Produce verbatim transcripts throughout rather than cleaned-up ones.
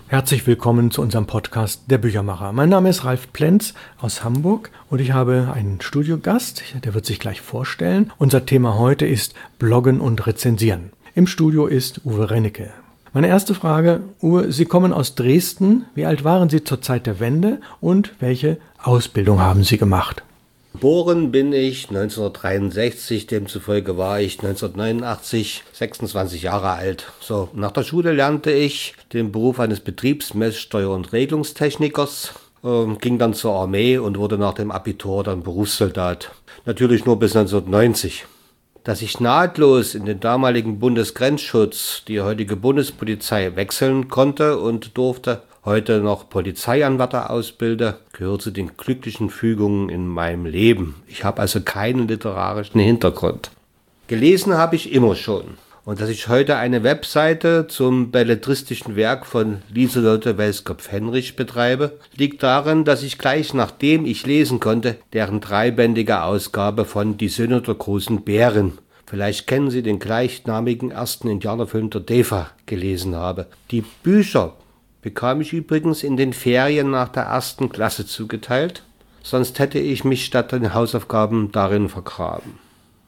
Herzlich willkommen zu unserem Podcast Der Büchermacher. Mein Name ist Ralf Plenz aus Hamburg und ich habe einen Studiogast, der wird sich gleich vorstellen. Unser Thema heute ist Bloggen und Rezensieren. Im Studio ist Uwe Rennecke. Meine erste Frage, Uwe, Sie kommen aus Dresden. Wie alt waren Sie zur Zeit der Wende und welche Ausbildung haben Sie gemacht? Geboren bin ich neunzehnhundertdreiundsechzig, demzufolge war ich neunzehnhundertneunundachtzig sechsundzwanzig Jahre alt. So, nach der Schule lernte ich den Beruf eines Betriebsmesssteuer- und Regelungstechnikers, äh, ging dann zur Armee und wurde nach dem Abitur dann Berufssoldat. Natürlich nur bis neunzehnhundertneunzig. Dass ich nahtlos in den damaligen Bundesgrenzschutz, die heutige Bundespolizei, wechseln konnte und durfte, heute noch Polizeianwärter ausbilde, gehört zu den glücklichen Fügungen in meinem Leben. Ich habe also keinen literarischen Hintergrund. Gelesen habe ich immer schon. Und dass ich heute eine Webseite zum belletristischen Werk von Lieselotte Welskopf-Henrich betreibe, liegt darin, dass ich gleich nachdem ich lesen konnte, deren dreibändige Ausgabe von Die Söhne der großen Bären, vielleicht kennen Sie den gleichnamigen ersten Indianerfilm der D E F A, gelesen habe. Die Bücher bekam ich übrigens in den Ferien nach der ersten Klasse zugeteilt, sonst hätte ich mich statt den Hausaufgaben darin vergraben.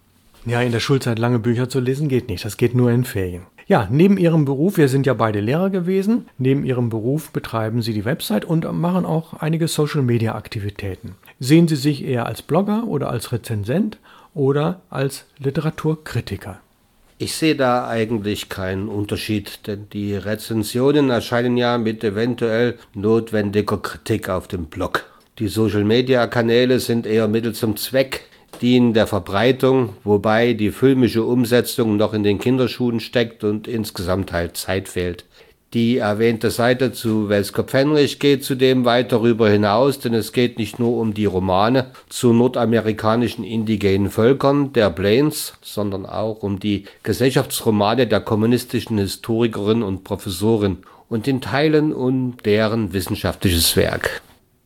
Ja, in der Schulzeit lange Bücher zu lesen geht nicht, das geht nur in Ferien. Ja, neben Ihrem Beruf, wir sind ja beide Lehrer gewesen, neben Ihrem Beruf betreiben Sie die Website und machen auch einige Social-Media-Aktivitäten. Sehen Sie sich eher als Blogger oder als Rezensent oder als Literaturkritiker? Ich sehe da eigentlich keinen Unterschied, denn die Rezensionen erscheinen ja mit eventuell notwendiger Kritik auf dem Blog. Die Social-Media-Kanäle sind eher Mittel zum Zweck, dienen der Verbreitung, wobei die filmische Umsetzung noch in den Kinderschuhen steckt und insgesamt halt Zeit fehlt. Die erwähnte Seite zu Welskopf-Henrich geht zudem weit darüber hinaus, denn es geht nicht nur um die Romane zu nordamerikanischen indigenen Völkern, der Plains, sondern auch um die Gesellschaftsromane der kommunistischen Historikerin und Professorin und in Teilen um deren wissenschaftliches Werk.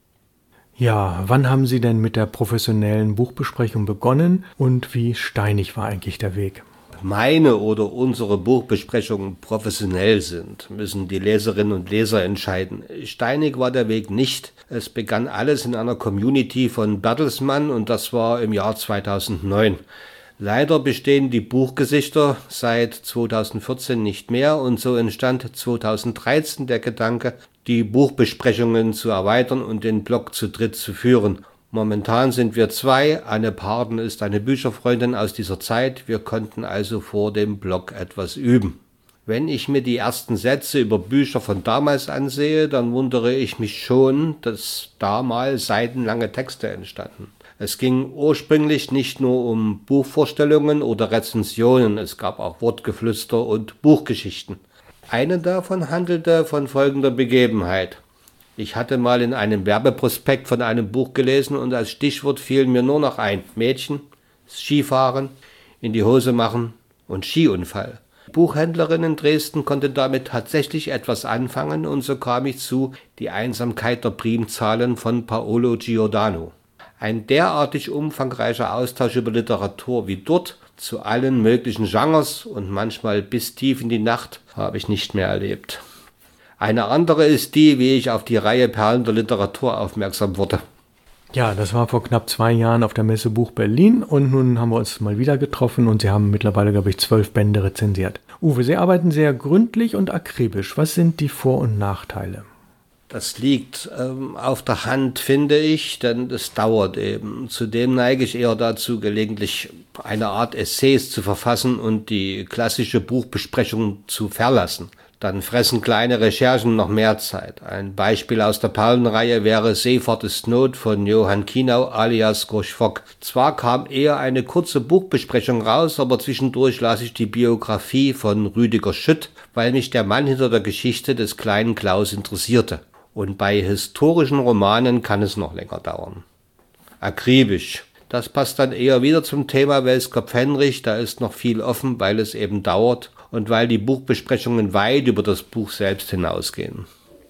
Ja, wann haben Sie denn mit der professionellen Buchbesprechung begonnen und wie steinig war eigentlich der Weg? Meine oder unsere Buchbesprechungen professionell sind, müssen die Leserinnen und Leser entscheiden. Steinig war der Weg nicht. Es begann alles in einer Community von Bertelsmann und das war im Jahr zweitausendneun. Leider bestehen die Buchgesichter seit zweitausendvierzehn nicht mehr und so entstand zweitausenddreizehn der Gedanke, die Buchbesprechungen zu erweitern und den Blog zu dritt zu führen. Momentan sind wir zwei, Anne Parden ist eine Bücherfreundin aus dieser Zeit, wir konnten also vor dem Blog etwas üben. Wenn ich mir die ersten Sätze über Bücher von damals ansehe, dann wundere ich mich schon, dass damals seitenlange Texte entstanden. Es ging ursprünglich nicht nur um Buchvorstellungen oder Rezensionen, es gab auch Wortgeflüster und Buchgeschichten. Eine davon handelte von folgender Begebenheit. Ich hatte mal in einem Werbeprospekt von einem Buch gelesen und als Stichwort fiel mir nur noch ein: Mädchen, Skifahren, in die Hose machen und Skiunfall. Die Buchhändlerin in Dresden konnte damit tatsächlich etwas anfangen und so kam ich zu Die Einsamkeit der Primzahlen von Paolo Giordano. Ein derartig umfangreicher Austausch über Literatur wie dort zu allen möglichen Genres und manchmal bis tief in die Nacht habe ich nicht mehr erlebt. Eine andere ist die, wie ich auf die Reihe Perlen der Literatur aufmerksam wurde. Ja, das war vor knapp zwei Jahren auf der Messe Buch Berlin und nun haben wir uns mal wieder getroffen und Sie haben mittlerweile, glaube ich, zwölf Bände rezensiert. Uwe, Sie arbeiten sehr gründlich und akribisch. Was sind die Vor- und Nachteile? Das liegt ähm, auf der Hand, finde ich, denn es dauert eben. Zudem neige ich eher dazu, gelegentlich eine Art Essays zu verfassen und die klassische Buchbesprechung zu verlassen. Dann fressen kleine Recherchen noch mehr Zeit. Ein Beispiel aus der Perlenreihe wäre Seefahrt ist Not von Johann Kienau alias Gorsch Fock. Zwar kam eher eine kurze Buchbesprechung raus, aber zwischendurch las ich die Biografie von Rüdiger Schütt, weil mich der Mann hinter der Geschichte des kleinen Klaus interessierte. Und bei historischen Romanen kann es noch länger dauern. Akribisch. Das passt dann eher wieder zum Thema Welskopf-Henrich, da ist noch viel offen, weil es eben dauert und weil die Buchbesprechungen weit über das Buch selbst hinausgehen.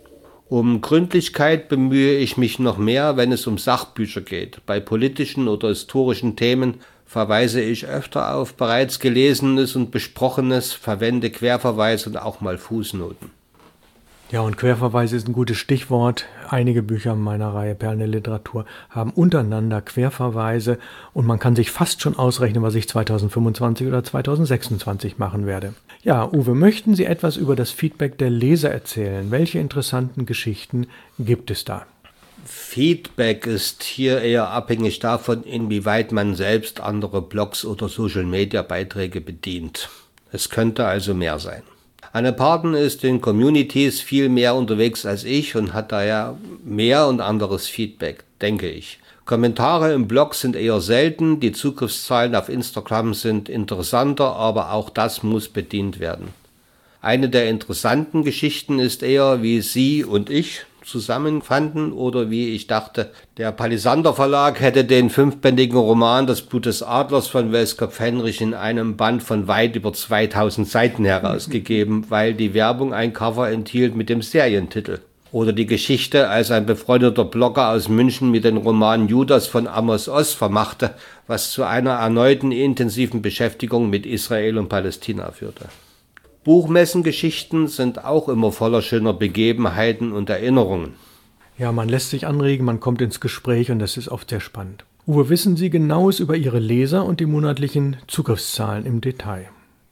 Um Gründlichkeit bemühe ich mich noch mehr, wenn es um Sachbücher geht. Bei politischen oder historischen Themen verweise ich öfter auf bereits Gelesenes und Besprochenes, verwende Querverweise und auch mal Fußnoten. Ja, und Querverweise ist ein gutes Stichwort. Einige Bücher meiner Reihe Perlen der Literatur haben untereinander Querverweise und man kann sich fast schon ausrechnen, was ich zweitausendfünfundzwanzig oder zweitausendsechsundzwanzig machen werde. Ja, Uwe, möchten Sie etwas über das Feedback der Leser erzählen? Welche interessanten Geschichten gibt es da? Feedback ist hier eher abhängig davon, inwieweit man selbst andere Blogs oder Social-Media-Beiträge bedient. Es könnte also mehr sein. Anne Parton ist in Communities viel mehr unterwegs als ich und hat daher mehr und anderes Feedback, denke ich. Kommentare im Blog sind eher selten, die Zugriffszahlen auf Instagram sind interessanter, aber auch das muss bedient werden. Eine der interessanten Geschichten ist eher, wie Sie und ich zusammenfanden oder wie ich dachte, der Palisander Verlag hätte den fünfbändigen Roman Das Blut des Adlers von Welskopf Henrich in einem Band von weit über zweitausend Seiten herausgegeben, weil die Werbung ein Cover enthielt mit dem Serientitel. Oder die Geschichte, als ein befreundeter Blogger aus München mit dem Roman Judas von Amos Oz vermachte, was zu einer erneuten intensiven Beschäftigung mit Israel und Palästina führte. Buchmessengeschichten sind auch immer voller schöner Begebenheiten und Erinnerungen. Ja, man lässt sich anregen, man kommt ins Gespräch und das ist oft sehr spannend. Uwe, wissen Sie Genaues über Ihre Leser und die monatlichen Zugriffszahlen im Detail?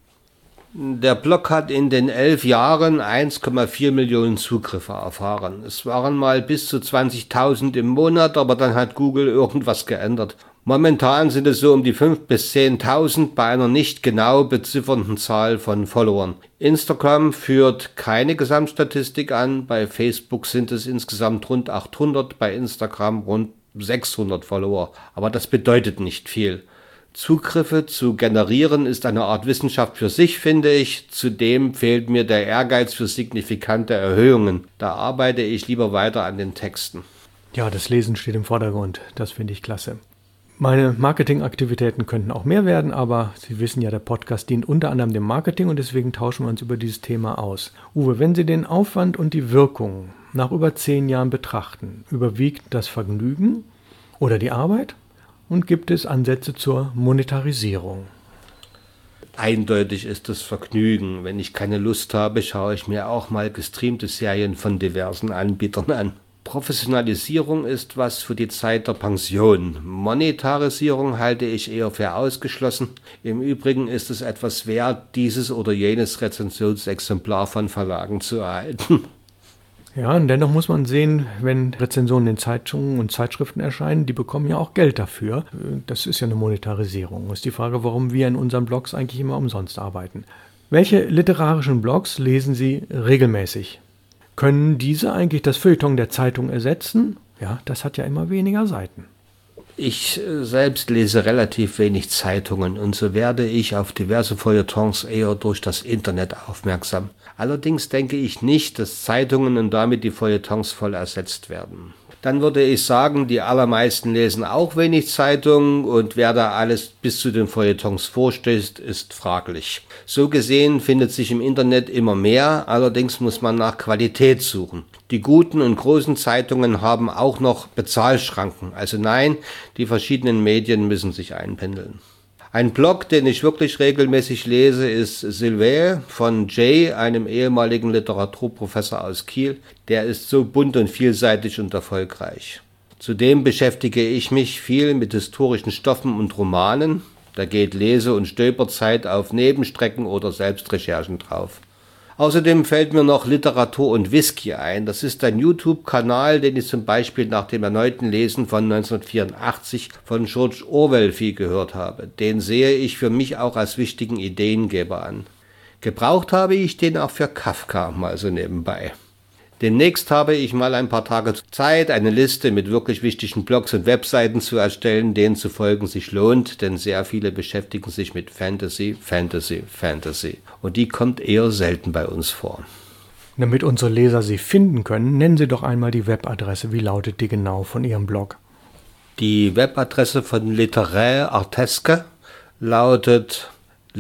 Der Blog hat in den elf Jahren eins Komma vier Millionen Zugriffe erfahren. Es waren mal bis zu zwanzigtausend im Monat, aber dann hat Google irgendwas geändert. Momentan sind es so um die fünftausend bis zehntausend bei einer nicht genau beziffernden Zahl von Followern. Instagram führt keine Gesamtstatistik an, bei Facebook sind es insgesamt rund achthundert, bei Instagram rund sechshundert Follower. Aber das bedeutet nicht viel. Zugriffe zu generieren ist eine Art Wissenschaft für sich, finde ich. Zudem fehlt mir der Ehrgeiz für signifikante Erhöhungen. Da arbeite ich lieber weiter an den Texten. Ja, das Lesen steht im Vordergrund. Das finde ich klasse. Meine Marketingaktivitäten könnten auch mehr werden, aber Sie wissen ja, der Podcast dient unter anderem dem Marketing und deswegen tauschen wir uns über dieses Thema aus. Uwe, wenn Sie den Aufwand und die Wirkung nach über zehn Jahren betrachten, überwiegt das Vergnügen oder die Arbeit? Und gibt es Ansätze zur Monetarisierung? Eindeutig ist das Vergnügen. Wenn ich keine Lust habe, schaue ich mir auch mal gestreamte Serien von diversen Anbietern an. Professionalisierung ist was für die Zeit der Pension. Monetarisierung halte ich eher für ausgeschlossen. Im Übrigen ist es etwas wert, dieses oder jenes Rezensionsexemplar von Verlagen zu erhalten. Ja, und dennoch muss man sehen, wenn Rezensionen in Zeitungen und Zeitschriften erscheinen, die bekommen ja auch Geld dafür. Das ist ja eine Monetarisierung. Das ist die Frage, warum wir in unseren Blogs eigentlich immer umsonst arbeiten. Welche literarischen Blogs lesen Sie regelmäßig? Können diese eigentlich das Feuilleton der Zeitung ersetzen? Ja, das hat ja immer weniger Seiten. Ich selbst lese relativ wenig Zeitungen und so werde ich auf diverse Feuilletons eher durch das Internet aufmerksam. Allerdings denke ich nicht, dass Zeitungen und damit die Feuilletons voll ersetzt werden. Dann würde ich sagen, die allermeisten lesen auch wenig Zeitungen und wer da alles bis zu den Feuilletons vorstößt, ist fraglich. So gesehen findet sich im Internet immer mehr, allerdings muss man nach Qualität suchen. Die guten und großen Zeitungen haben auch noch Bezahlschranken, also nein, die verschiedenen Medien müssen sich einpendeln. Ein Blog, den ich wirklich regelmäßig lese, ist Sylvain von Jay, einem ehemaligen Literaturprofessor aus Kiel. Der ist so bunt und vielseitig und erfolgreich. Zudem beschäftige ich mich viel mit historischen Stoffen und Romanen. Da geht Lese- und Stöberzeit auf Nebenstrecken oder Selbstrecherchen drauf. Außerdem fällt mir noch Literatur und Whisky ein. Das ist ein YouTube-Kanal, den ich zum Beispiel nach dem erneuten Lesen von neunzehnhundertvierundachtzig von George Orwell viel gehört habe. Den sehe ich für mich auch als wichtigen Ideengeber an. Gebraucht habe ich den auch für Kafka, mal so nebenbei. Demnächst habe ich mal ein paar Tage Zeit, eine Liste mit wirklich wichtigen Blogs und Webseiten zu erstellen, denen zu folgen sich lohnt, denn sehr viele beschäftigen sich mit Fantasy, Fantasy, Fantasy. Und die kommt eher selten bei uns vor. Damit unsere Leser Sie finden können, nennen Sie doch einmal die Webadresse. Wie lautet die genau von Ihrem Blog? Die Webadresse von Literaire Artesque lautet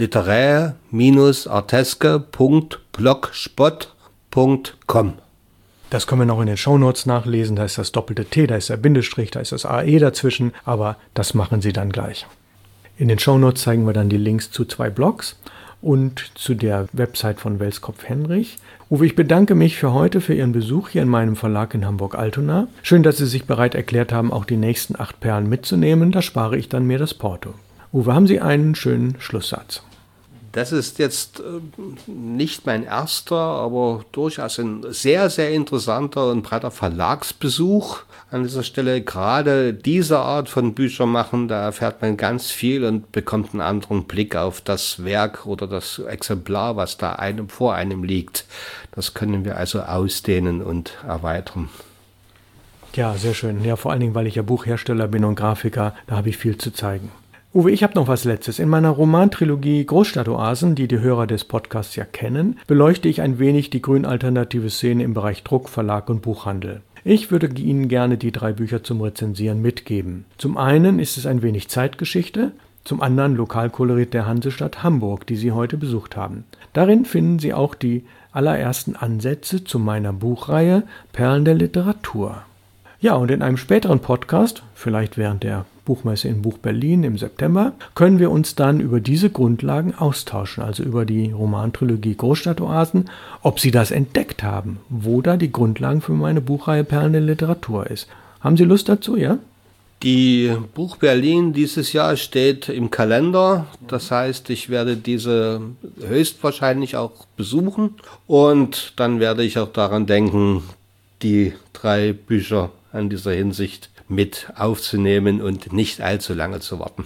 literaire-artesque punkt blogspot punkt com. Das können wir noch in den Shownotes nachlesen, da ist das doppelte T, da ist der Bindestrich, da ist das A E dazwischen, aber das machen Sie dann gleich. In den Shownotes zeigen wir dann die Links zu zwei Blogs und zu der Website von Welskopf-Henrich. Uwe, ich bedanke mich für heute für Ihren Besuch hier in meinem Verlag in Hamburg-Altona. Schön, dass Sie sich bereit erklärt haben, auch die nächsten acht Perlen mitzunehmen. Da spare ich dann mir das Porto. Uwe, haben Sie einen schönen Schlusssatz? Das ist jetzt nicht mein erster, aber durchaus ein sehr, sehr interessanter und breiter Verlagsbesuch an dieser Stelle. Gerade diese Art von Bücher machen, da erfährt man ganz viel und bekommt einen anderen Blick auf das Werk oder das Exemplar, was da einem vor einem liegt. Das können wir also ausdehnen und erweitern. Ja, sehr schön. Ja, vor allen Dingen, weil ich ja Buchhersteller bin und Grafiker, da habe ich viel zu zeigen. Uwe, ich habe noch was Letztes. In meiner Romantrilogie Großstadtoasen, die die Hörer des Podcasts ja kennen, beleuchte ich ein wenig die grün-alternative Szene im Bereich Druck, Verlag und Buchhandel. Ich würde Ihnen gerne die drei Bücher zum Rezensieren mitgeben. Zum einen ist es ein wenig Zeitgeschichte, zum anderen Lokalkolorit der Hansestadt Hamburg, die Sie heute besucht haben. Darin finden Sie auch die allerersten Ansätze zu meiner Buchreihe Perlen der Literatur. Ja, und in einem späteren Podcast, vielleicht während der Buchmesse in Buch Berlin im September, können wir uns dann über diese Grundlagen austauschen, also über die Romantrilogie Großstadtoasen, ob Sie das entdeckt haben, wo da die Grundlagen für meine Buchreihe Perlen der Literatur ist. Haben Sie Lust dazu, ja? Die Buch Berlin dieses Jahr steht im Kalender, das heißt, ich werde diese höchstwahrscheinlich auch besuchen und dann werde ich auch daran denken, die drei Bücher an dieser Hinsicht mit aufzunehmen und nicht allzu lange zu warten.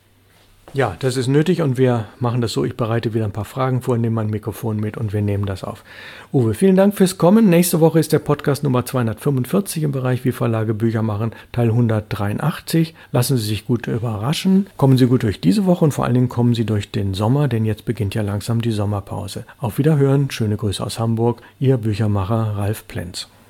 Ja, das ist nötig und wir machen das so. Ich bereite wieder ein paar Fragen vor, nehme mein Mikrofon mit und wir nehmen das auf. Uwe, vielen Dank fürs Kommen. Nächste Woche ist der Podcast Nummer zweihundertfünfundvierzig im Bereich Wie Verlage Bücher machen, Teil hundertdreiundachtzig. Lassen Sie sich gut überraschen. Kommen Sie gut durch diese Woche und vor allen Dingen kommen Sie durch den Sommer, denn jetzt beginnt ja langsam die Sommerpause. Auf Wiederhören, schöne Grüße aus Hamburg, Ihr Büchermacher Ralf Plenz.